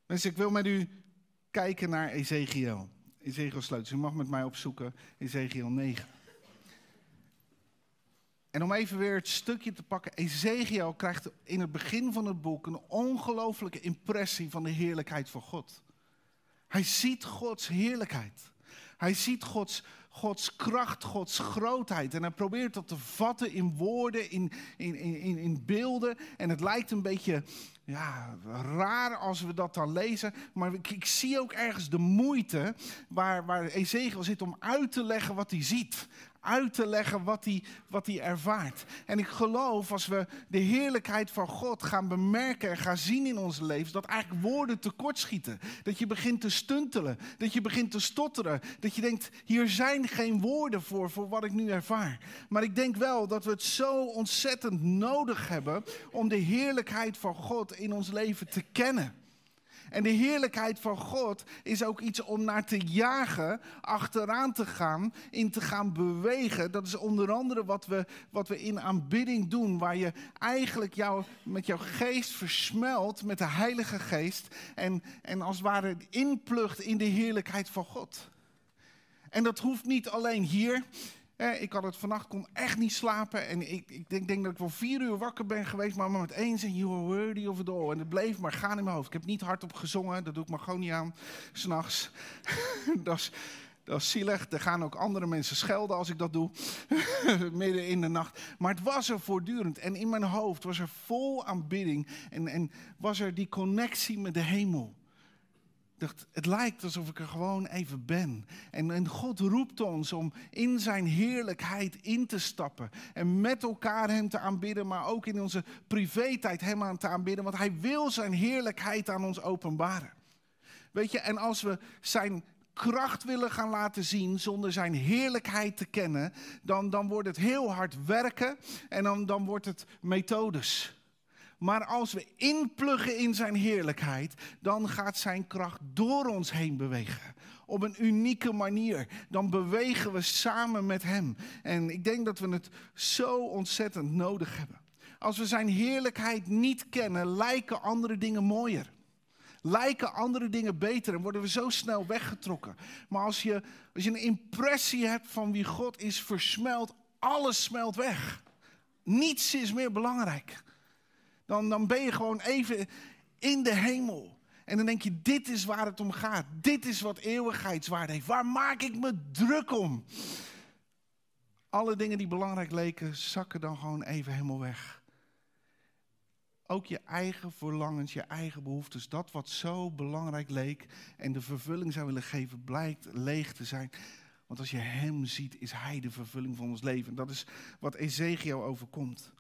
Mensen, ik wil met u kijken naar Ezekiel. Ezekiel sleutels. U mag met mij opzoeken, Ezekiel 9. En om even weer het stukje te pakken. Ezekiel krijgt in het begin van het boek een ongelooflijke impressie van de heerlijkheid van God. Hij ziet Gods heerlijkheid. Hij ziet Gods kracht, Gods grootheid. En hij probeert dat te vatten in woorden, in beelden. En het lijkt een beetje raar als we dat dan lezen. Maar ik zie ook ergens de moeite waar Ezekiel zit om uit te leggen wat hij ziet. Uit te leggen wat hij ervaart. En ik geloof als we de heerlijkheid van God gaan bemerken en gaan zien in onze levens, dat eigenlijk woorden tekortschieten. Dat je begint te stuntelen. Dat je begint te stotteren. Dat je denkt, hier zijn geen woorden voor wat ik nu ervaar. Maar ik denk wel dat we het zo ontzettend nodig hebben om de heerlijkheid van God in ons leven te kennen. En de heerlijkheid van God is ook iets om naar te jagen, achteraan te gaan, in te gaan bewegen. Dat is onder andere wat we in aanbidding doen, waar je eigenlijk met jouw geest versmelt met de Heilige Geest en als het ware inplucht in de heerlijkheid van God. En dat hoeft niet alleen hier. Ik had het vannacht, kon echt niet slapen. En ik denk dat ik wel 4 uur wakker ben geweest. Maar met eens en you are worthy of it all. En het bleef maar gaan in mijn hoofd. Ik heb niet hardop gezongen. Dat doe ik maar gewoon niet aan. 's Nachts. dat is zielig. Er gaan ook andere mensen schelden als ik dat doe. Midden in de nacht. Maar het was er voortdurend. En in mijn hoofd was er vol aanbidding. En was er die connectie met de hemel. Het lijkt alsof ik er gewoon even ben. En God roept ons om in zijn heerlijkheid in te stappen. En met elkaar hem te aanbidden, maar ook in onze privé-tijd hem aan te aanbidden. Want hij wil zijn heerlijkheid aan ons openbaren. Weet je, en als we zijn kracht willen gaan laten zien zonder zijn heerlijkheid te kennen, dan wordt het heel hard werken en dan wordt het methodes. Maar als we inpluggen in zijn heerlijkheid, dan gaat zijn kracht door ons heen bewegen. Op een unieke manier. Dan bewegen we samen met hem. En ik denk dat we het zo ontzettend nodig hebben. Als we zijn heerlijkheid niet kennen, lijken andere dingen mooier. Lijken andere dingen beter en worden we zo snel weggetrokken. Maar als je een impressie hebt van wie God is, versmelt, alles smelt weg. Niets is meer belangrijk. Dan ben je gewoon even in de hemel. En dan denk je, dit is waar het om gaat. Dit is wat eeuwigheidswaarde heeft. Waar maak ik me druk om? Alle dingen die belangrijk leken, zakken dan gewoon even helemaal weg. Ook je eigen verlangens, je eigen behoeftes. Dat wat zo belangrijk leek en de vervulling zou willen geven, blijkt leeg te zijn. Want als je hem ziet, is hij de vervulling van ons leven. Dat is wat Ezekiel overkomt.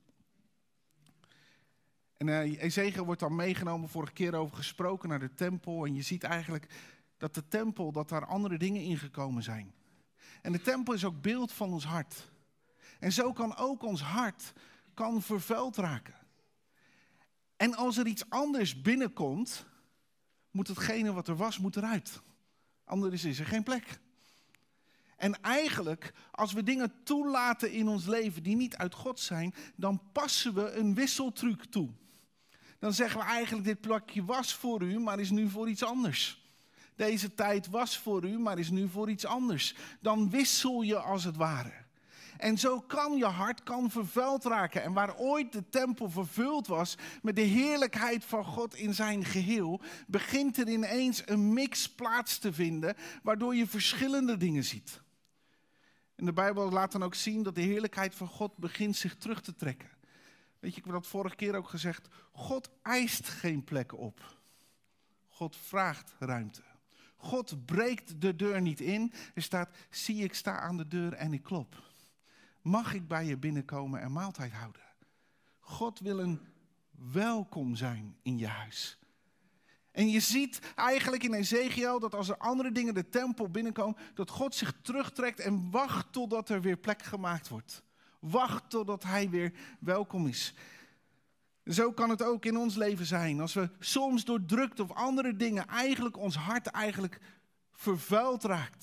En Ezekiel wordt dan meegenomen, vorige keer over gesproken, naar de tempel. En je ziet eigenlijk dat de tempel, dat daar andere dingen ingekomen zijn. En de tempel is ook beeld van ons hart. En zo kan ook ons hart vervuild raken. En als er iets anders binnenkomt, moet hetgene wat er was, moet eruit. Anders is er geen plek. En eigenlijk, als we dingen toelaten in ons leven die niet uit God zijn, dan passen we een wisseltruc toe. Dan zeggen we eigenlijk, dit plakje was voor u, maar is nu voor iets anders. Deze tijd was voor u, maar is nu voor iets anders. Dan wissel je als het ware. En zo kan je hart vervuild raken. En waar ooit de tempel vervuld was met de heerlijkheid van God in zijn geheel, begint er ineens een mix plaats te vinden, waardoor je verschillende dingen ziet. En de Bijbel laat dan ook zien dat de heerlijkheid van God begint zich terug te trekken. Weet je, ik heb dat vorige keer ook gezegd. God eist geen plekken op. God vraagt ruimte. God breekt de deur niet in. Er staat, zie ik sta aan de deur en ik klop. Mag ik bij je binnenkomen en maaltijd houden? God wil een welkom zijn in je huis. En je ziet eigenlijk in Ezekiel dat als er andere dingen de tempel binnenkomen, dat God zich terugtrekt en wacht totdat er weer plek gemaakt wordt. Wacht totdat hij weer welkom is. Zo kan het ook in ons leven zijn. Als we soms door drukte of andere dingen eigenlijk ons hart vervuild raakt.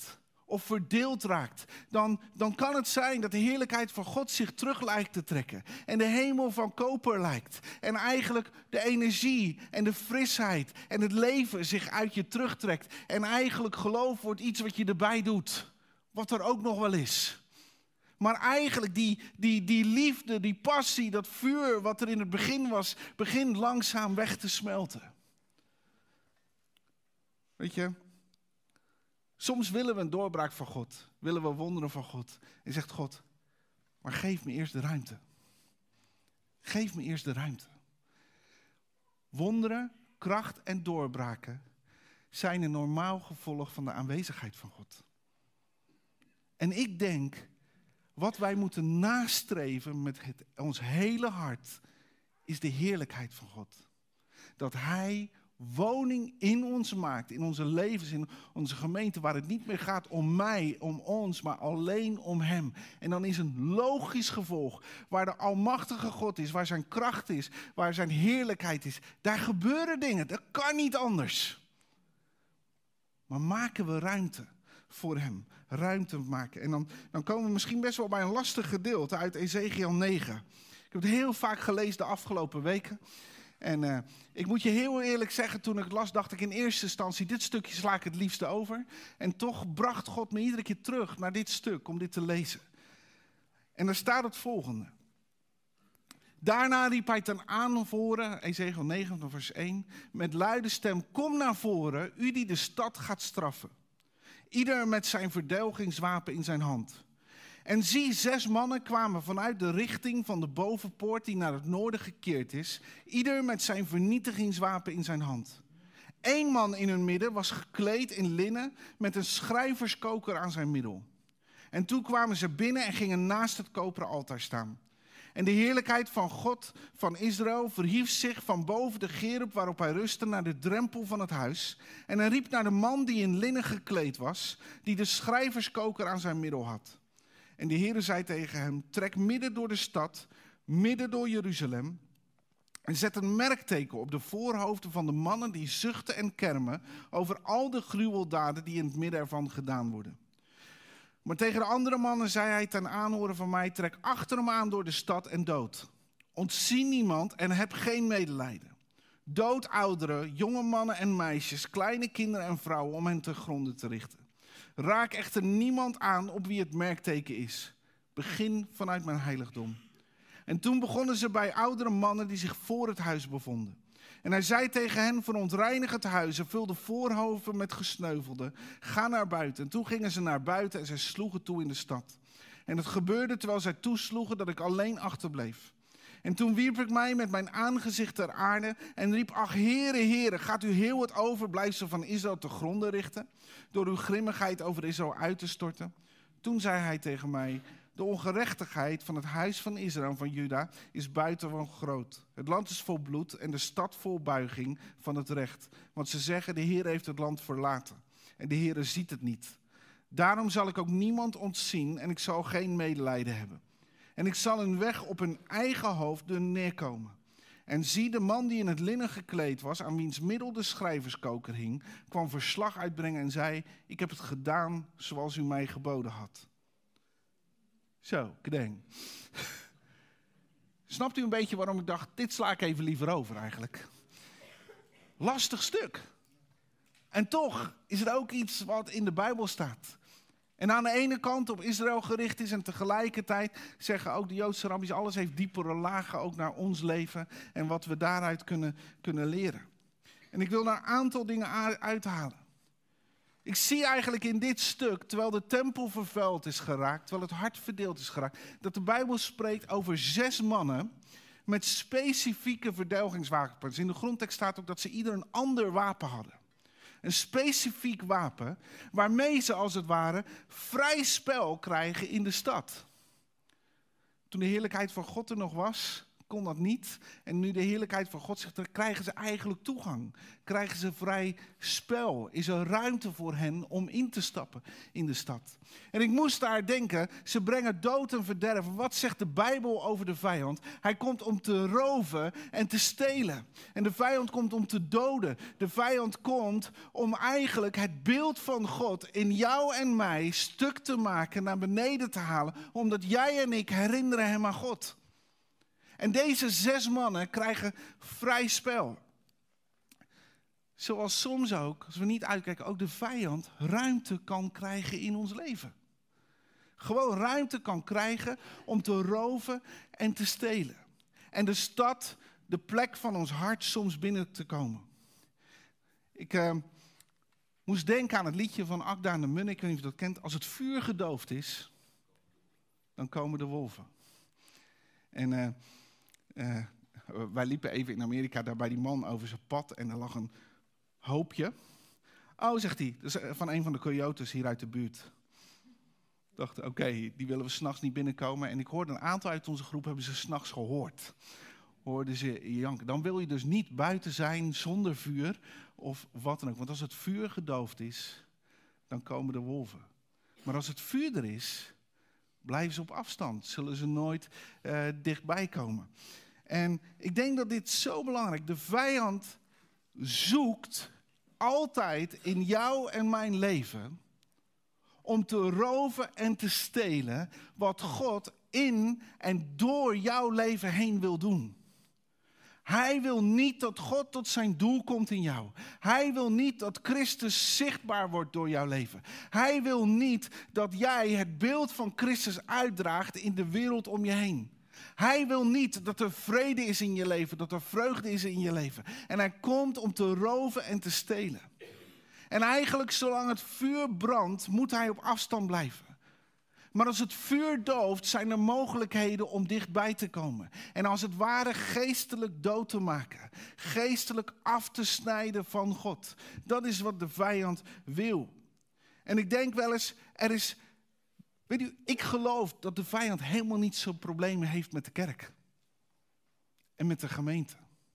of verdeeld raakt, dan kan het zijn dat de heerlijkheid van God zich terug lijkt te trekken. En de hemel van koper lijkt. En eigenlijk de energie en de frisheid en het leven zich uit je terugtrekt. En eigenlijk geloof wordt iets wat je erbij doet. Wat er ook nog wel is. Maar eigenlijk die liefde, die passie, dat vuur wat er in het begin was, begint langzaam weg te smelten. Weet je, soms willen we een doorbraak van God. Willen we wonderen van God. En zegt God, maar geef me eerst de ruimte. Geef me eerst de ruimte. Wonderen, kracht en doorbraken zijn een normaal gevolg van de aanwezigheid van God. En ik denk, wat wij moeten nastreven met ons hele hart, is de heerlijkheid van God. Dat Hij woning in ons maakt, in onze levens, in onze gemeente, waar het niet meer gaat om mij, om ons, maar alleen om Hem. En dan is een logisch gevolg, waar de almachtige God is, waar zijn kracht is, waar zijn heerlijkheid is. Daar gebeuren dingen, dat kan niet anders. Maar maken we ruimte voor Hem, ruimte maken. En dan komen we misschien best wel bij een lastig gedeelte uit Ezechiel 9. Ik heb het heel vaak gelezen de afgelopen weken. En ik moet je heel eerlijk zeggen, toen ik het las, dacht ik in eerste instantie, dit stukje sla ik het liefste over. En toch bracht God me iedere keer terug naar dit stuk om dit te lezen. En daar staat het volgende. Daarna riep hij ten aanvoren, Ezechiel 9 vers 1, met luide stem, kom naar voren, u die de stad gaat straffen. Ieder met zijn verdelgingswapen in zijn hand. En zie, 6 mannen kwamen vanuit de richting van de bovenpoort die naar het noorden gekeerd is. Ieder met zijn vernietigingswapen in zijn hand. 1 man in hun midden was gekleed in linnen met een schrijverskoker aan zijn middel. En toen kwamen ze binnen en gingen naast het koperen altaar staan. En de heerlijkheid van God van Israël verhief zich van boven de gerub waarop hij rustte naar de drempel van het huis. En hij riep naar de man die in linnen gekleed was, die de schrijverskoker aan zijn middel had. En de Heere zei tegen hem, trek midden door de stad, midden door Jeruzalem. En zet een merkteken op de voorhoofden van de mannen die zuchten en kermen over al de gruweldaden die in het midden ervan gedaan worden. Maar tegen de andere mannen zei hij ten aanhoren van mij, trek achter hem aan door de stad en dood. Ontzie niemand en heb geen medelijden. Dood ouderen, jonge mannen en meisjes, kleine kinderen en vrouwen om hen te gronden te richten. Raak echter niemand aan op wie het merkteken is. Begin vanuit mijn heiligdom. En toen begonnen ze bij oudere mannen die zich voor het huis bevonden. En hij zei tegen hen, verontreinig het huis en vul de voorhoven met gesneuvelden. Ga naar buiten. En toen gingen ze naar buiten en zij sloegen toe in de stad. En het gebeurde terwijl zij toesloegen dat ik alleen achterbleef. En toen wierp ik mij met mijn aangezicht ter aarde en riep, ach Heere, Heere, gaat u heel het overblijfsel van Israël te gronden richten, door uw grimmigheid over Israël uit te storten? Toen zei hij tegen mij, de ongerechtigheid van het huis van Israël en van Juda is buitengewoon groot. Het land is vol bloed en de stad vol buiging van het recht. Want ze zeggen, de Heer heeft het land verlaten en de Heer ziet het niet. Daarom zal ik ook niemand ontzien en ik zal geen medelijden hebben. En ik zal hun weg op hun eigen hoofd doen neerkomen. En zie, de man die in het linnen gekleed was, aan wiens middel de schrijverskoker hing, kwam verslag uitbrengen en zei, ik heb het gedaan zoals u mij geboden had. Zo, kedeng. Snapt u een beetje waarom ik dacht, dit sla ik even liever over eigenlijk. Lastig stuk. En toch is het ook iets wat in de Bijbel staat. En aan de ene kant op Israël gericht is en tegelijkertijd zeggen ook de Joodse rabbies, alles heeft diepere lagen ook naar ons leven en wat we daaruit kunnen leren. En ik wil daar een aantal dingen uithalen. Ik zie eigenlijk in dit stuk, terwijl de tempel vervuild is geraakt, terwijl het hart verdeeld is geraakt, dat de Bijbel spreekt over 6 mannen met specifieke verdelgingswapens. In de grondtekst staat ook dat ze ieder een ander wapen hadden. Een specifiek wapen waarmee ze als het ware vrij spel krijgen in de stad. Toen de heerlijkheid van God er nog was, kon dat niet. En nu de heerlijkheid van God zegt, dan krijgen ze eigenlijk toegang. Krijgen ze vrij spel. Is er ruimte voor hen om in te stappen in de stad. En ik moest daar denken, ze brengen dood en verderf. Wat zegt de Bijbel over de vijand? Hij komt om te roven en te stelen. En de vijand komt om te doden. De vijand komt om eigenlijk het beeld van God in jou en mij stuk te maken, naar beneden te halen. Omdat jij en ik herinneren hem aan God. En deze 6 mannen krijgen vrij spel. Zoals soms ook, als we niet uitkijken, ook de vijand ruimte kan krijgen in ons leven. Gewoon ruimte kan krijgen om te roven en te stelen. En de stad, de plek van ons hart soms binnen te komen. Ik moest denken aan het liedje van Akda en de Munnik, ik weet niet of je dat kent. Als het vuur gedoofd is, dan komen de wolven. En wij liepen even in Amerika daar bij die man over zijn pad en er lag een hoopje. Oh, zegt hij, dat is van een van de coyotes hier uit de buurt. Ik dacht, oké, die willen we 's nachts niet binnenkomen. En ik hoorde een aantal uit onze groep, hebben ze 's nachts gehoord. Hoorden ze janken. Dan wil je dus niet buiten zijn zonder vuur of wat dan ook. Want als het vuur gedoofd is, dan komen de wolven. Maar als het vuur er is, blijven ze op afstand. Zullen ze nooit dichtbij komen. En ik denk dat dit zo belangrijk is. De vijand zoekt altijd in jou en mijn leven om te roven en te stelen wat God in en door jouw leven heen wil doen. Hij wil niet dat God tot zijn doel komt in jou. Hij wil niet dat Christus zichtbaar wordt door jouw leven. Hij wil niet dat jij het beeld van Christus uitdraagt in de wereld om je heen. Hij wil niet dat er vrede is in je leven, dat er vreugde is in je leven. En hij komt om te roven en te stelen. En eigenlijk, zolang het vuur brandt, moet hij op afstand blijven. Maar als het vuur dooft, zijn er mogelijkheden om dichtbij te komen. En als het ware geestelijk dood te maken. Geestelijk af te snijden van God. Dat is wat de vijand wil. En ik denk wel eens, weet u, ik geloof dat de vijand helemaal niet zo'n problemen heeft met de kerk. En met de gemeente.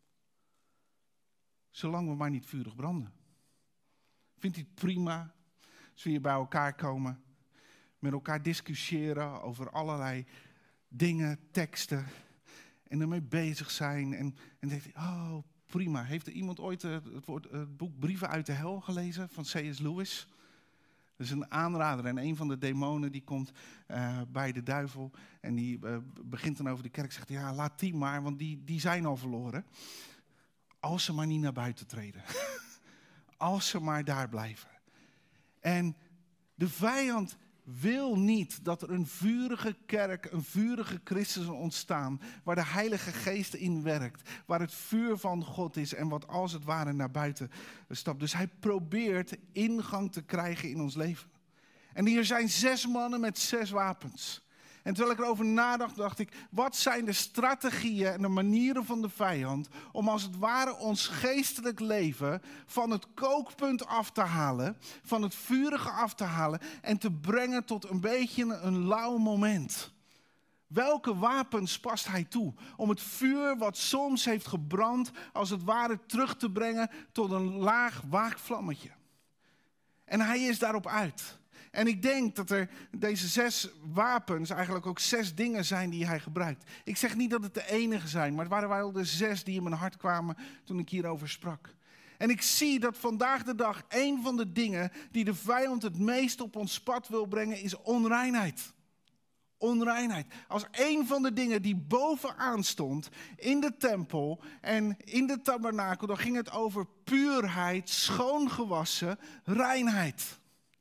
Zolang we maar niet vurig branden. Vindt hij het prima als we hier bij elkaar komen, met elkaar discussiëren over allerlei dingen, teksten, en ermee bezig zijn. En denkt hij, oh prima. Heeft er iemand ooit het boek Brieven uit de Hel gelezen van C.S. Lewis? Dat is een aanrader. En een van de demonen die komt bij de duivel en die begint dan over de kerk. Zegt, ja, laat die maar, want die zijn al verloren. Als ze maar niet naar buiten treden. Als ze maar daar blijven. En de vijand wil niet dat er een vurige kerk, een vurige Christus ontstaan, waar de Heilige Geest in werkt, waar het vuur van God is en wat als het ware naar buiten stapt. Dus hij probeert ingang te krijgen in ons leven. En hier zijn 6 mannen met 6 wapens. En terwijl ik erover nadacht, dacht ik, wat zijn de strategieën en de manieren van de vijand om als het ware ons geestelijk leven van het kookpunt af te halen, van het vurige af te halen en te brengen tot een beetje een lauw moment. Welke wapens past hij toe om het vuur wat soms heeft gebrand als het ware terug te brengen tot een laag waakvlammetje? En hij is daarop uit. En ik denk dat er deze 6 wapens eigenlijk ook 6 dingen zijn die hij gebruikt. Ik zeg niet dat het de enige zijn, maar het waren wel de 6 die in mijn hart kwamen toen ik hierover sprak. En ik zie dat vandaag de dag een van de dingen die de vijand het meest op ons pad wil brengen is onreinheid. Onreinheid. Als een van de dingen die bovenaan stond in de tempel en in de tabernakel, dan ging het over puurheid, schoongewassen, reinheid.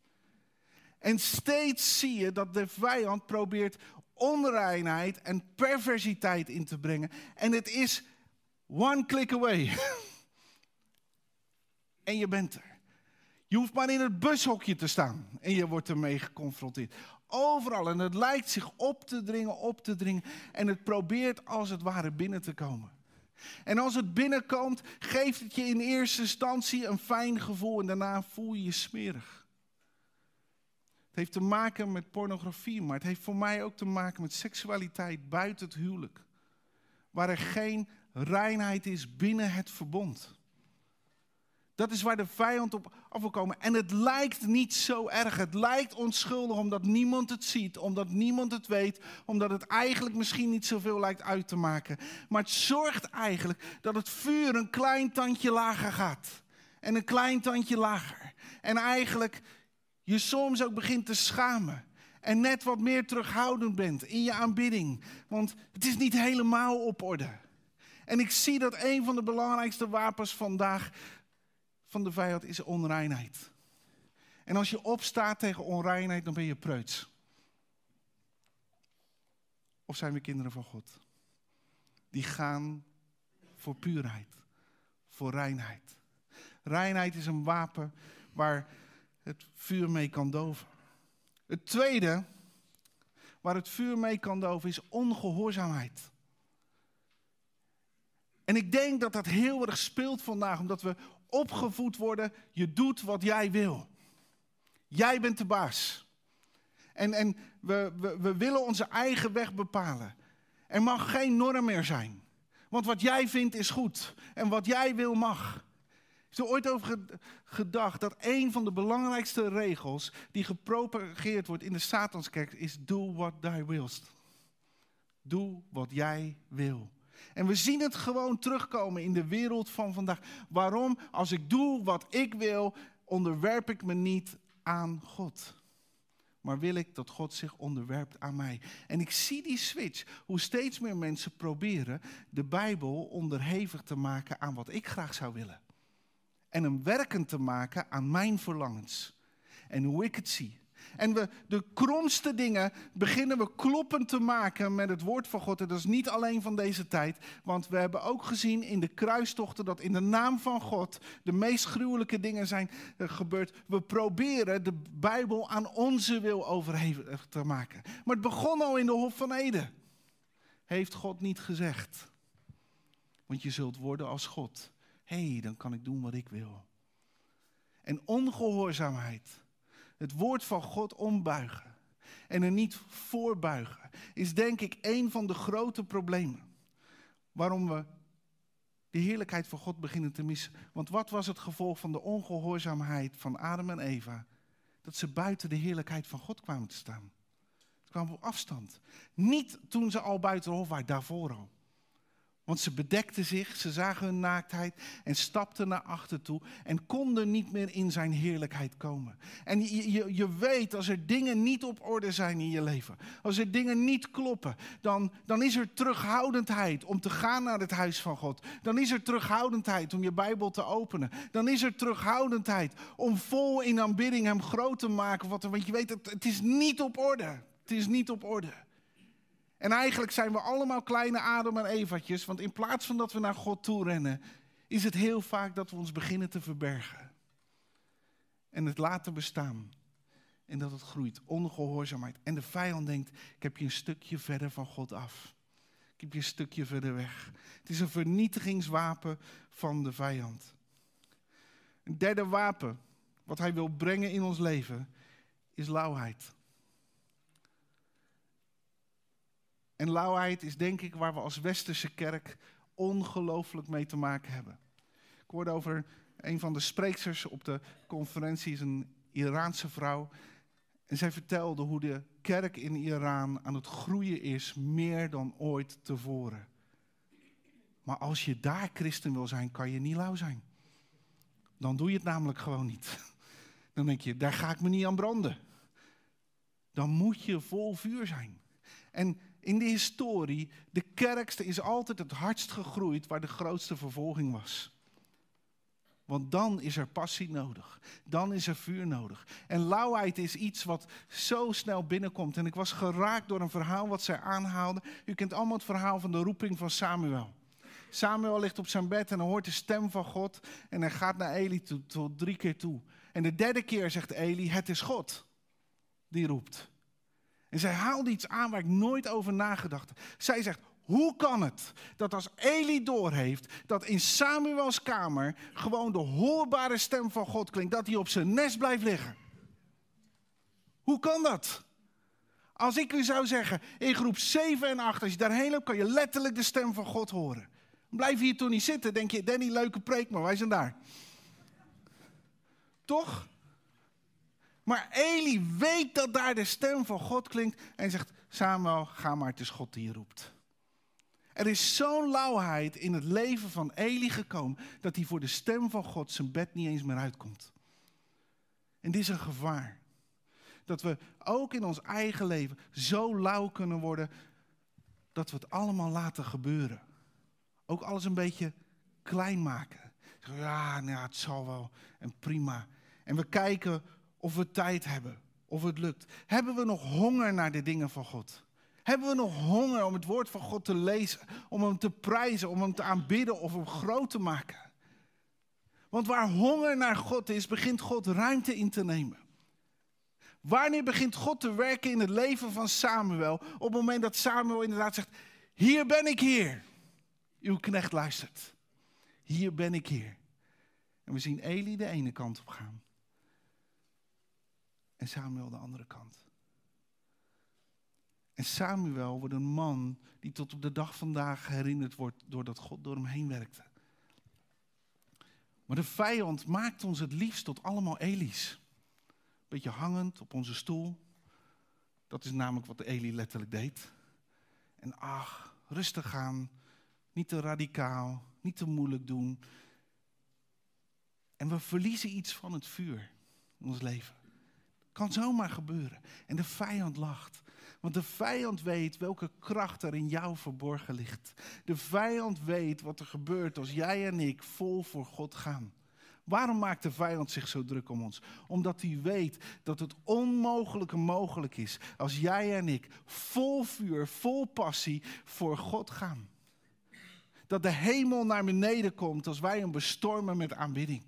En steeds zie je dat de vijand probeert onreinheid en perversiteit in te brengen. En het is one click away. En je bent er. Je hoeft maar in het bushokje te staan en je wordt ermee geconfronteerd. Overal. En het lijkt zich op te dringen. En het probeert als het ware binnen te komen. En als het binnenkomt, geeft het je in eerste instantie een fijn gevoel en daarna voel je je smerig. Het heeft te maken met pornografie, maar het heeft voor mij ook te maken met seksualiteit buiten het huwelijk. waar er geen reinheid is binnen het verbond. Dat is waar de vijand op af wil komen. En het lijkt niet zo erg. Het lijkt onschuldig omdat niemand het ziet. Omdat niemand het weet. Omdat het eigenlijk misschien niet zoveel lijkt uit te maken. Maar het zorgt eigenlijk dat het vuur een klein tandje lager gaat. En een klein tandje lager. En eigenlijk je soms ook begint te schamen. En net wat meer terughoudend bent in je aanbidding. Want het is niet helemaal op orde. En ik zie dat een van de belangrijkste wapens vandaag van de vijand is onreinheid. En als je opstaat tegen onreinheid, dan ben je preuts. Of zijn we kinderen van God? Die gaan voor puurheid, voor reinheid. Reinheid is een wapen waar het vuur mee kan doven. Het tweede, waar het vuur mee kan doven, is ongehoorzaamheid. En ik denk dat dat heel erg speelt vandaag, omdat we opgevoed worden, je doet wat jij wil. Jij bent de baas. En we willen onze eigen weg bepalen. Er mag geen norm meer zijn. Want wat jij vindt is goed. En wat jij wil mag. Is er ooit over gedacht dat een van de belangrijkste regels die gepropageerd wordt in de Satanskerk is doe what thou willst. Doe wat jij wil. En we zien het gewoon terugkomen in de wereld van vandaag. Waarom? Als ik doe wat ik wil, onderwerp ik me niet aan God. Maar wil ik dat God zich onderwerpt aan mij. En ik zie die switch. Hoe steeds meer mensen proberen de Bijbel onderhevig te maken aan wat ik graag zou willen. En hem werkend te maken aan mijn verlangens. En hoe ik het zie. En we de kromste dingen beginnen we kloppend te maken met het woord van God. En dat is niet alleen van deze tijd. Want we hebben ook gezien in de kruistochten dat in de naam van God de meest gruwelijke dingen zijn gebeurd. We proberen de Bijbel aan onze wil overhevig te maken. Maar het begon al in de Hof van Eden. Heeft God niet gezegd. Want je zult worden als God. Dan kan ik doen wat ik wil. En ongehoorzaamheid. Het woord van God ombuigen en er niet voorbuigen is denk ik een van de grote problemen. Waarom we de heerlijkheid van God beginnen te missen. Want wat was het gevolg van de ongehoorzaamheid van Adam en Eva? Dat ze buiten de heerlijkheid van God kwamen te staan. Ze kwamen op afstand. Niet toen ze al buiten de hof waren, daarvoor al. Want ze bedekten zich, ze zagen hun naaktheid en stapten naar achter toe en konden niet meer in zijn heerlijkheid komen. En je weet, als er dingen niet op orde zijn in je leven, als er dingen niet kloppen, dan is er terughoudendheid om te gaan naar het huis van God. Dan is er terughoudendheid om je Bijbel te openen. Dan is er terughoudendheid om vol in aanbidding hem groot te maken. Want je weet, het is niet op orde. Het is niet op orde. En eigenlijk zijn we allemaal kleine Adam en Eva'tjes, want in plaats van dat we naar God toe rennen, is het heel vaak dat we ons beginnen te verbergen. En het laten bestaan. En dat het groeit. Ongehoorzaamheid. En de vijand denkt, ik heb je een stukje verder van God af. Ik heb je een stukje verder weg. Het is een vernietigingswapen van de vijand. Een derde wapen, wat hij wil brengen in ons leven, is lauwheid. En lauwheid is denk ik waar we als westerse kerk ongelooflijk mee te maken hebben. Ik hoorde over een van de spreeksters op de conferentie, is een Iraanse vrouw. En zij vertelde hoe de kerk in Iran aan het groeien is, meer dan ooit tevoren. Maar als je daar christen wil zijn, kan je niet lauw zijn. Dan doe je het namelijk gewoon niet. Dan denk je, daar ga ik me niet aan branden. Dan moet je vol vuur zijn. En in de historie, de kerkste is altijd het hardst gegroeid waar de grootste vervolging was. Want dan is er passie nodig. Dan is er vuur nodig. En lauwheid is iets wat zo snel binnenkomt. En ik was geraakt door een verhaal wat zij aanhaalde. U kent allemaal het verhaal van de roeping van Samuel. Samuel ligt op zijn bed en hij hoort de stem van God. En hij gaat naar Eli toe, tot 3 keer toe. En de 3e keer zegt Eli, het is God die roept. En zij haalde iets aan waar ik nooit over nagedacht heb. Zij zegt, hoe kan het dat als Eli doorheeft dat in Samuels kamer gewoon de hoorbare stem van God klinkt, dat hij op zijn nest blijft liggen? Hoe kan dat? Als ik u zou zeggen, in groep 7 en 8, als je daarheen loopt, kan je letterlijk de stem van God horen. Blijf hier toen niet zitten, denk je, Danny, leuke preek, maar wij zijn daar. Toch? Maar Eli weet dat daar de stem van God klinkt en zegt, Samuel, ga maar, het is God die je roept. Er is zo'n lauwheid in het leven van Eli gekomen, dat hij voor de stem van God zijn bed niet eens meer uitkomt. En dit is een gevaar. Dat we ook in ons eigen leven zo lauw kunnen worden, dat we het allemaal laten gebeuren. Ook alles een beetje klein maken. Ja, nou, het zal wel en prima. En we kijken of we tijd hebben, of het lukt. Hebben we nog honger naar de dingen van God? Hebben we nog honger om het woord van God te lezen, om hem te prijzen, om hem te aanbidden of hem groot te maken? Want waar honger naar God is, begint God ruimte in te nemen. Wanneer begint God te werken in het leven van Samuel? Op het moment dat Samuel inderdaad zegt, hier ben ik, Heer. Uw knecht luistert. Hier ben ik, Heer. En we zien Eli de ene kant op gaan. En Samuel de andere kant. En Samuel wordt een man die tot op de dag vandaag herinnerd wordt doordat God door hem heen werkte. Maar de vijand maakt ons het liefst tot allemaal Eli's. Beetje hangend op onze stoel. Dat is namelijk wat Eli letterlijk deed. En ach, rustig aan. Niet te radicaal. Niet te moeilijk doen. En we verliezen iets van het vuur in ons leven. Kan zomaar gebeuren. En de vijand lacht. Want de vijand weet welke kracht er in jou verborgen ligt. De vijand weet wat er gebeurt als jij en ik vol voor God gaan. Waarom maakt de vijand zich zo druk om ons? Omdat hij weet dat het onmogelijke mogelijk is als jij en ik vol vuur, vol passie voor God gaan. Dat de hemel naar beneden komt als wij hem bestormen met aanbidding.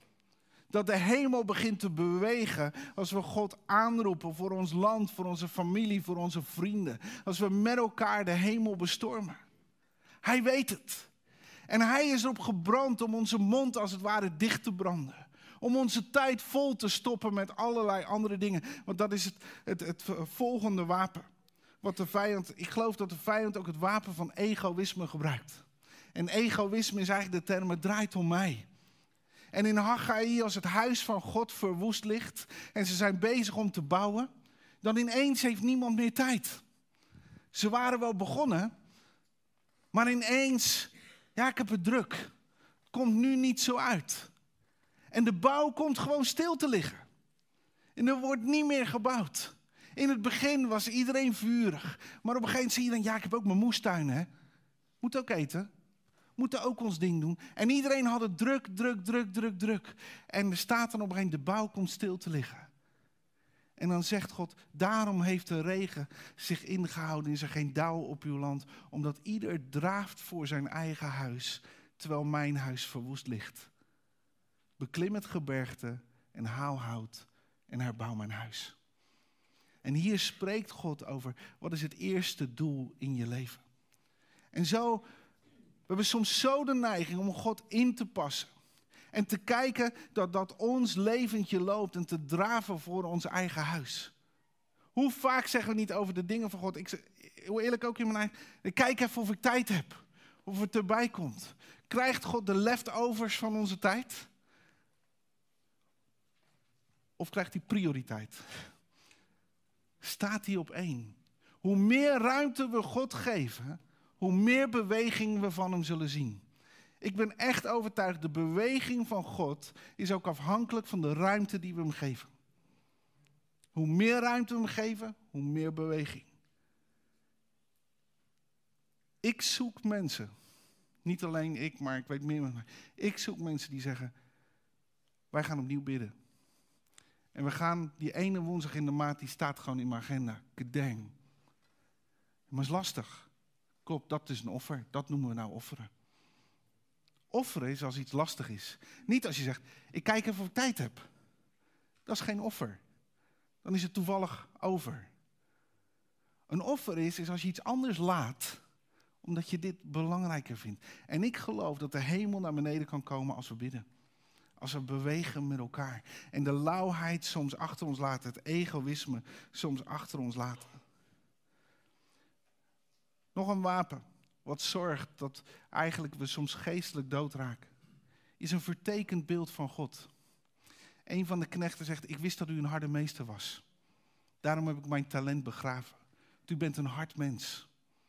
Dat de hemel begint te bewegen als we God aanroepen voor ons land, voor onze familie, voor onze vrienden. Als we met elkaar de hemel bestormen. Hij weet het. En hij is erop gebrand om onze mond als het ware dicht te branden. Om onze tijd vol te stoppen met allerlei andere dingen. Want dat is het volgende wapen. Wat de vijand, ik geloof dat de vijand ook het wapen van egoïsme gebruikt. En egoïsme is eigenlijk de term, het draait om mij. En in Haggai, als het huis van God verwoest ligt en ze zijn bezig om te bouwen, dan ineens heeft niemand meer tijd. Ze waren wel begonnen, maar ineens, ja, ik heb het druk. Het komt nu niet zo uit. En de bouw komt gewoon stil te liggen. En er wordt niet meer gebouwd. In het begin was iedereen vurig. Maar op een gegeven moment zie je dan, ja, ik heb ook mijn moestuin, hè. Moet ook eten. Moeten ook ons ding doen. En iedereen had het druk. En er staat dan op een gegeven moment, de bouw komt stil te liggen. En dan zegt God, daarom heeft de regen zich ingehouden, is er geen dauw op uw land. Omdat ieder draaft voor zijn eigen huis, terwijl mijn huis verwoest ligt. Beklim het gebergte en haal hout en herbouw mijn huis. En hier spreekt God over, wat is het eerste doel in je leven? En zo, we hebben soms zo de neiging om God in te passen. En te kijken dat ons leventje loopt en te draven voor ons eigen huis. Hoe vaak zeggen we niet over de dingen van God? Hoe eerlijk ook in mijn eigen. Ik kijk even of ik tijd heb. Of het erbij komt. Krijgt God de leftovers van onze tijd? Of krijgt hij prioriteit? Staat hij op 1? Hoe meer ruimte we God geven, hoe meer beweging we van hem zullen zien. Ik ben echt overtuigd, de beweging van God is ook afhankelijk van de ruimte die we hem geven. Hoe meer ruimte we hem geven, hoe meer beweging. Ik zoek mensen, niet alleen ik, maar ik weet meer met mij. Ik zoek mensen die zeggen, wij gaan opnieuw bidden. En we gaan, die ene woensdag in de maand, die staat gewoon in mijn agenda. Kedeng. Maar het is lastig. Klopt, dat is een offer. Dat noemen we nou offeren. Offeren is als iets lastig is. Niet als je zegt, ik kijk even of ik tijd heb. Dat is geen offer. Dan is het toevallig over. Een offer is als je iets anders laat, omdat je dit belangrijker vindt. En ik geloof dat de hemel naar beneden kan komen als we bidden. Als we bewegen met elkaar. En de lauwheid soms achter ons laten. Het egoïsme soms achter ons laten. Nog een wapen wat zorgt dat eigenlijk we soms geestelijk doodraken, is een vertekend beeld van God. Een van de knechten zegt, ik wist dat u een harde meester was. Daarom heb ik mijn talent begraven. U bent een hard mens.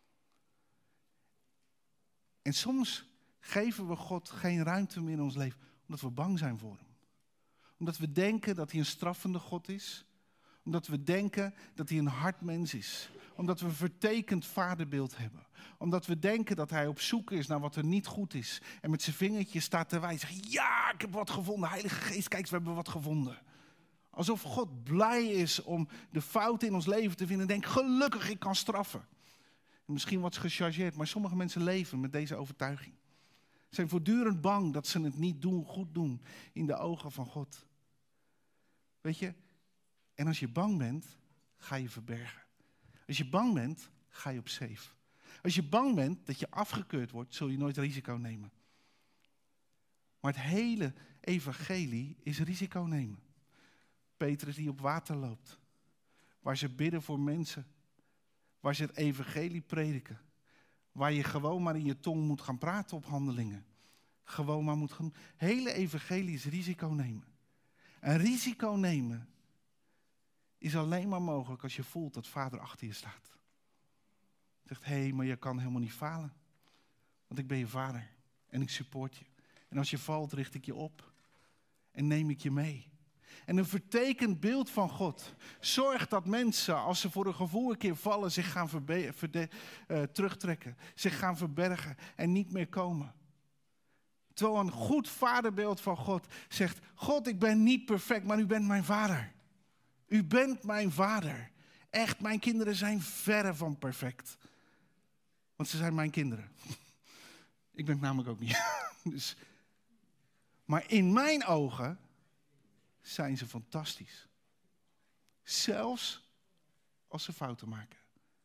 En soms geven we God geen ruimte meer in ons leven, omdat we bang zijn voor hem. Omdat we denken dat hij een straffende God is. Omdat we denken dat hij een hard mens is. Omdat we een vertekend vaderbeeld hebben. Omdat we denken dat hij op zoek is naar wat er niet goed is. En met zijn vingertje staat te wijzen. Ja, ik heb wat gevonden. Heilige Geest, kijk eens, we hebben wat gevonden. Alsof God blij is om de fouten in ons leven te vinden. En denkt, gelukkig, ik kan straffen. Misschien wat gechargeerd, maar sommige mensen leven met deze overtuiging. Ze zijn voortdurend bang dat ze het niet goed doen in de ogen van God. Weet je, en als je bang bent, ga je verbergen. Als je bang bent, ga je op safe. Als je bang bent dat je afgekeurd wordt, zul je nooit risico nemen. Maar het hele evangelie is risico nemen. Petrus die op water loopt. Waar ze bidden voor mensen. Waar ze het evangelie prediken. Waar je gewoon maar in je tong moet gaan praten op handelingen. Gewoon maar moet gaan. Het hele evangelie is risico nemen. En risico nemen is alleen maar mogelijk als je voelt dat Vader achter je staat. Zegt, hé, maar je kan helemaal niet falen. Want ik ben je vader en ik support je. En als je valt, richt ik je op en neem ik je mee. En een vertekend beeld van God zorgt dat mensen, als ze voor een gevoel een keer vallen, zich gaan terugtrekken. Zich gaan verbergen en niet meer komen. Terwijl een goed vaderbeeld van God zegt, God, ik ben niet perfect, maar u bent mijn vader. U bent mijn vader. Echt, mijn kinderen zijn verre van perfect. Want ze zijn mijn kinderen. Ik ben het namelijk ook niet. Dus, maar in mijn ogen zijn ze fantastisch. Zelfs als ze fouten maken.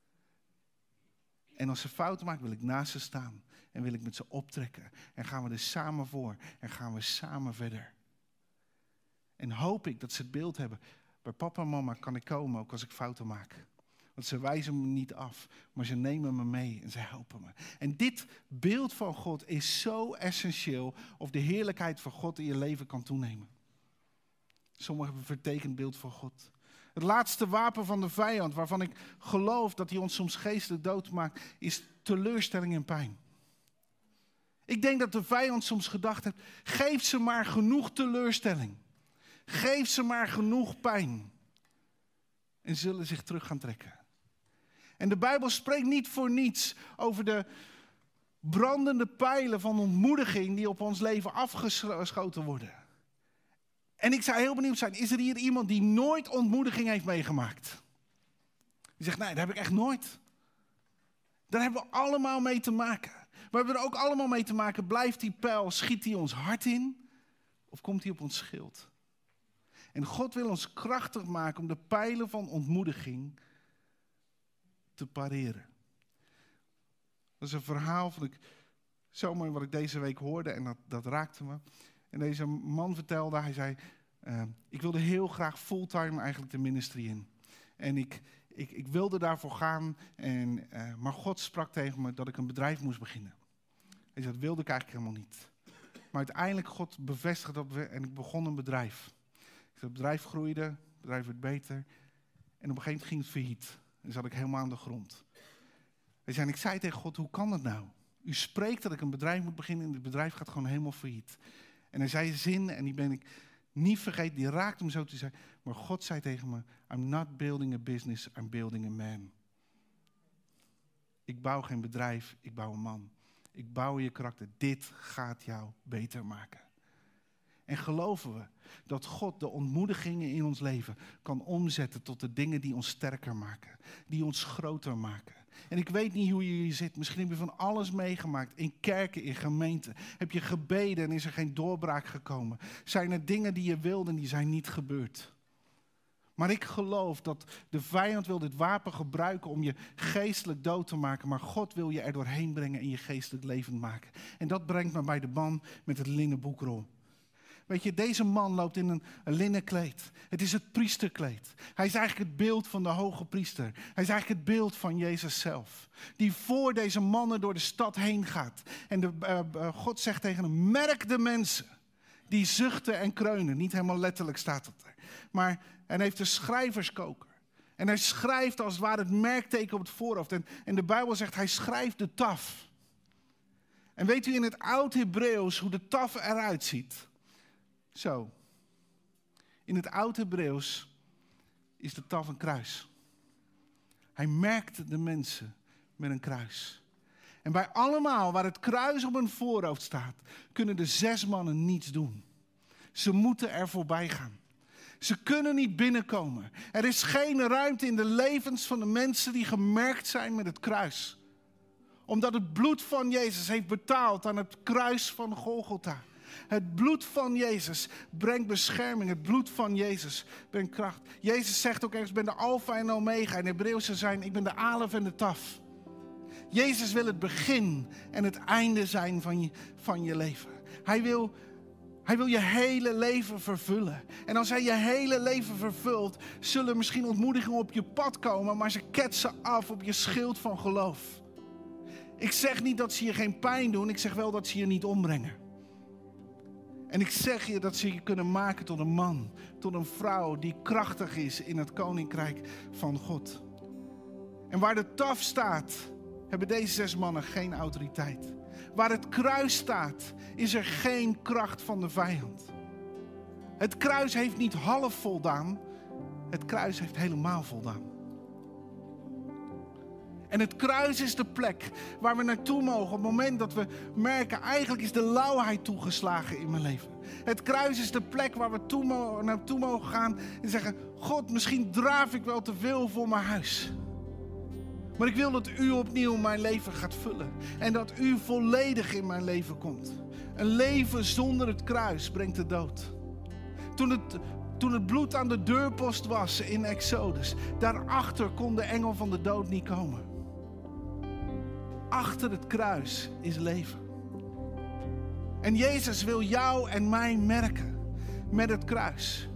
En als ze fouten maken, wil ik naast ze staan. En wil ik met ze optrekken. En gaan we er samen voor. En gaan we samen verder. En hoop ik dat ze het beeld hebben. Bij papa en mama kan ik komen, ook als ik fouten maak. Want ze wijzen me niet af, maar ze nemen me mee en ze helpen me. En dit beeld van God is zo essentieel of de heerlijkheid van God in je leven kan toenemen. Sommigen hebben een vertekend beeld van God. Het laatste wapen van de vijand, waarvan ik geloof dat hij ons soms geestelijk doodmaakt, is teleurstelling en pijn. Ik denk dat de vijand soms gedacht heeft, geef ze maar genoeg teleurstelling. Geef ze maar genoeg pijn. En zullen zich terug gaan trekken. En de Bijbel spreekt niet voor niets over de brandende pijlen van ontmoediging die op ons leven afgeschoten worden. En ik zou heel benieuwd zijn, is er hier iemand die nooit ontmoediging heeft meegemaakt? Die zegt, nee, dat heb ik echt nooit. Daar hebben we allemaal mee te maken. We hebben er ook allemaal mee te maken, blijft die pijl, schiet die ons hart in? Of komt die op ons schild? En God wil ons krachtig maken om de pijlen van ontmoediging te pareren. Dat is een verhaal van zomaar wat ik deze week hoorde en dat raakte me. En deze man vertelde, hij zei, ik wilde heel graag fulltime eigenlijk de ministry in. En ik wilde daarvoor gaan, maar God sprak tegen me dat ik een bedrijf moest beginnen. Hij zei, dat wilde ik eigenlijk helemaal niet. Maar uiteindelijk God bevestigde dat en ik begon een bedrijf. Het bedrijf groeide, het bedrijf werd beter. En op een gegeven moment ging het failliet. En zat ik helemaal aan de grond. En ik zei tegen God, hoe kan dat nou? U spreekt dat ik een bedrijf moet beginnen en het bedrijf gaat gewoon helemaal failliet. En hij zei een zin en die ben ik niet vergeten, die raakte me zo te zeggen. Maar God zei tegen me, I'm not building a business, I'm building a man. Ik bouw geen bedrijf, ik bouw een man. Ik bouw je karakter. Dit gaat jou beter maken. En geloven we dat God de ontmoedigingen in ons leven kan omzetten tot de dingen die ons sterker maken. Die ons groter maken. En ik weet niet hoe je hier zit. Misschien heb je van alles meegemaakt. In kerken, in gemeenten. Heb je gebeden en is er geen doorbraak gekomen. Zijn er dingen die je wilde en die zijn niet gebeurd. Maar ik geloof dat de vijand wil dit wapen gebruiken om je geestelijk dood te maken. Maar God wil je er doorheen brengen en je geestelijk levend maken. En dat brengt me bij de man met het linnen boekrol. Weet je, deze man loopt in een linnen kleed. Het is het priesterkleed. Hij is eigenlijk het beeld van de hoge priester. Hij is eigenlijk het beeld van Jezus zelf. Die voor deze mannen door de stad heen gaat. En God zegt tegen hem, merk de mensen die zuchten en kreunen. Niet helemaal letterlijk staat het er. Maar en heeft een schrijverskoker. En hij schrijft als het ware het merkteken op het voorhoofd. En de Bijbel zegt, hij schrijft de taf. En weet u in het Oud-Hebreeuws hoe de taf eruit ziet? Zo. In het Oud-Hebreeuws is de taf een kruis. Hij merkte de mensen met een kruis. En bij allemaal waar het kruis op hun voorhoofd staat, kunnen de 6 mannen niets doen. Ze moeten er voorbij gaan. Ze kunnen niet binnenkomen. Er is geen ruimte in de levens van de mensen die gemerkt zijn met het kruis. Omdat het bloed van Jezus heeft betaald aan het kruis van Golgotha. Het bloed van Jezus brengt bescherming. Het bloed van Jezus brengt kracht. Jezus zegt ook ergens, ik ben de Alpha en Omega. In Hebreeuwse zijn, ik ben de Alef en de Taf. Jezus wil het begin en het einde zijn van je leven. Hij wil je hele leven vervullen. En als hij je hele leven vervult, zullen misschien ontmoedigingen op je pad komen, maar ze ketsen af op je schild van geloof. Ik zeg niet dat ze je geen pijn doen, ik zeg wel dat ze je niet ombrengen. En ik zeg je dat ze je kunnen maken tot een man, tot een vrouw die krachtig is in het koninkrijk van God. En waar de taf staat, hebben deze 6 mannen geen autoriteit. Waar het kruis staat, is er geen kracht van de vijand. Het kruis heeft niet half voldaan, het kruis heeft helemaal voldaan. En het kruis is de plek waar we naartoe mogen op het moment dat we merken, eigenlijk is de lauwheid toegeslagen in mijn leven. Het kruis is de plek waar we naartoe mogen gaan en zeggen, God, misschien draaf ik wel te veel voor mijn huis. Maar ik wil dat u opnieuw mijn leven gaat vullen. En dat u volledig in mijn leven komt. Een leven zonder het kruis brengt de dood. Toen het bloed aan de deurpost was in Exodus, daarachter kon de engel van de dood niet komen. Achter het kruis is leven. En Jezus wil jou en mij merken met het kruis.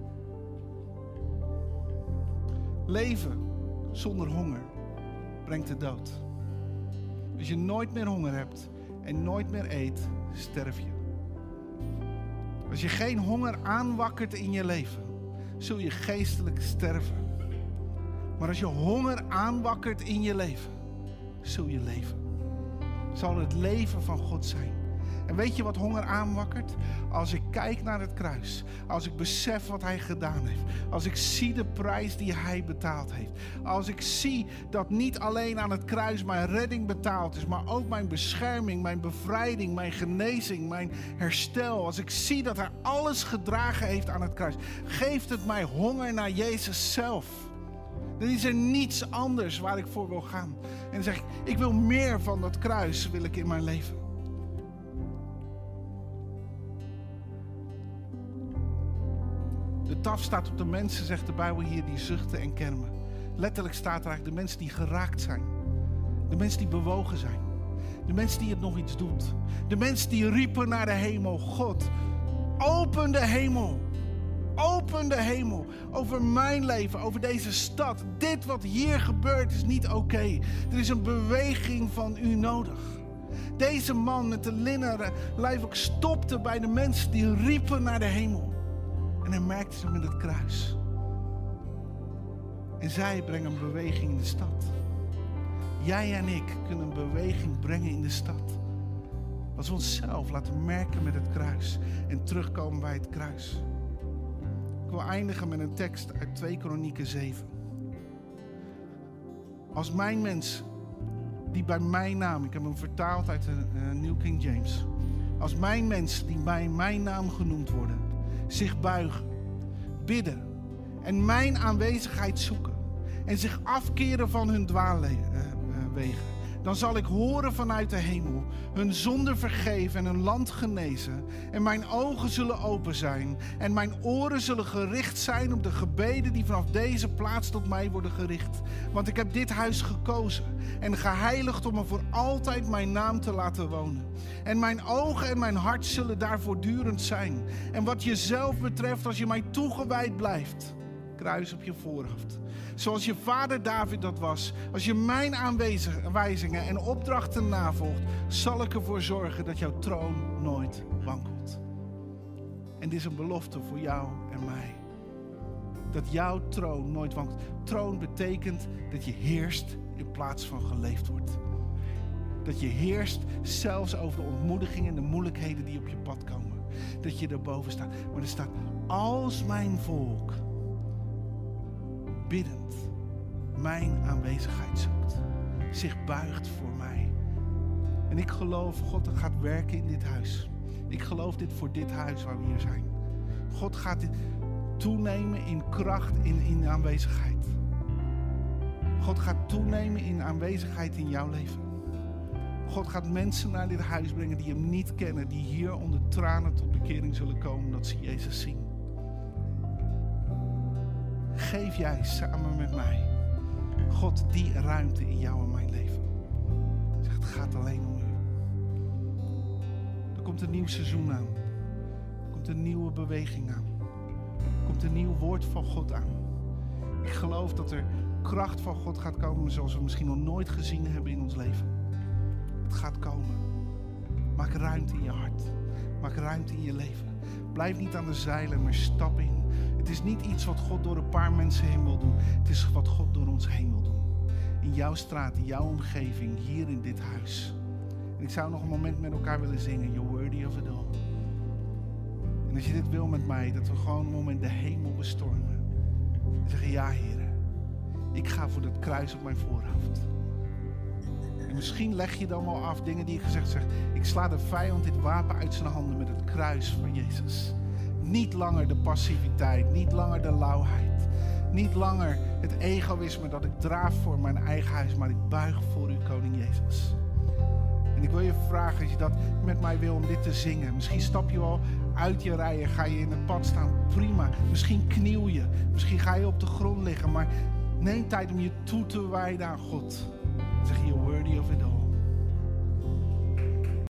Leven zonder honger brengt de dood. Als je nooit meer honger hebt en nooit meer eet, sterf je. Als je geen honger aanwakkert in je leven, zul je geestelijk sterven. Maar als je honger aanwakkert in je leven, zul je leven. Zal het leven van God zijn. En weet je wat honger aanwakkert? Als ik kijk naar het kruis. Als ik besef wat hij gedaan heeft. Als ik zie de prijs die hij betaald heeft. Als ik zie dat niet alleen aan het kruis mijn redding betaald is. Maar ook mijn bescherming, mijn bevrijding, mijn genezing, mijn herstel. Als ik zie dat hij alles gedragen heeft aan het kruis. Geeft het mij honger naar Jezus zelf. Dan is er niets anders waar ik voor wil gaan. En dan zeg ik wil meer van dat kruis wil ik in mijn leven. De taf staat op de mensen, zegt de Bijbel hier, die zuchten en kermen. Letterlijk staat er eigenlijk de mensen die geraakt zijn. De mensen die bewogen zijn. De mensen die het nog iets doet. De mensen die riepen naar de hemel. God, open de hemel. Open de hemel over mijn leven, over deze stad. Dit wat hier gebeurt is niet oké. Er is een beweging van u nodig. Deze man met de linnen lijfok stopte bij de mensen die riepen naar de hemel. En hij merkte ze met het kruis. En zij brengen een beweging in de stad. Jij en ik kunnen een beweging brengen in de stad. Als we onszelf laten merken met het kruis. En terugkomen bij het kruis. Ik wil eindigen met een tekst uit 2 Kronieken 7. Als mijn mensen, die bij mijn naam, ik heb hem vertaald uit de New King James. Als mijn mensen, die bij mijn naam genoemd worden, zich buigen, bidden en mijn aanwezigheid zoeken en zich afkeren van hun dwaalwegen, Dan zal ik horen vanuit de hemel, hun zonde vergeven en hun land genezen. En mijn ogen zullen open zijn en mijn oren zullen gericht zijn op de gebeden die vanaf deze plaats tot mij worden gericht. Want ik heb dit huis gekozen en geheiligd om er voor altijd mijn naam te laten wonen. En mijn ogen en mijn hart zullen daar voortdurend zijn. En wat jezelf betreft, als je mij toegewijd blijft, kruis op je voorhoofd. Zoals je vader David dat was. Als je mijn aanwijzingen en opdrachten navolgt, zal ik ervoor zorgen dat jouw troon nooit wankelt. En dit is een belofte voor jou en mij. Dat jouw troon nooit wankelt. Troon betekent dat je heerst in plaats van geleefd wordt. Dat je heerst zelfs over de ontmoedigingen en de moeilijkheden die op je pad komen. Dat je erboven staat. Maar er staat, als mijn volk biddend mijn aanwezigheid zoekt, zich buigt voor mij. En ik geloof, God gaat werken in dit huis. Ik geloof dit voor dit huis waar we hier zijn. God gaat dit toenemen in kracht, in aanwezigheid. God gaat toenemen in aanwezigheid in jouw leven. God gaat mensen naar dit huis brengen die hem niet kennen, die hier onder tranen tot bekering zullen komen omdat ze Jezus zien. Geef jij samen met mij, God, die ruimte in jou en mijn leven. Zeg, het gaat alleen om u. Er komt een nieuw seizoen aan. Er komt een nieuwe beweging aan. Er komt een nieuw woord van God aan. Ik geloof dat er kracht van God gaat komen zoals we misschien nog nooit gezien hebben in ons leven. Het gaat komen. Maak ruimte in je hart. Maak ruimte in je leven. Blijf niet aan de zeilen, maar stap in. Het is niet iets wat God door een paar mensen heen wil doen. Het is wat God door ons heen wil doen. In jouw straat, in jouw omgeving, hier in dit huis. En ik zou nog een moment met elkaar willen zingen. You're worthy of it all. En als je dit wil met mij, dat we gewoon een moment de hemel bestormen. En zeggen, ja Heer, ik ga voor dat kruis op mijn voorhoofd. En misschien leg je dan wel af dingen die ik gezegd zeg. Ik sla de vijand dit wapen uit zijn handen met het kruis van Jezus. Niet langer de passiviteit, niet langer de lauwheid. Niet langer het egoïsme dat ik draaf voor mijn eigen huis, maar ik buig voor u, Koning Jezus. En ik wil je vragen, als je dat met mij wil, om dit te zingen. Misschien stap je al uit je rij en ga je in het pad staan. Prima. Misschien kniel je. Misschien ga je op de grond liggen. Maar neem tijd om je toe te wijden aan God. En zeg je, you're worthy of it all.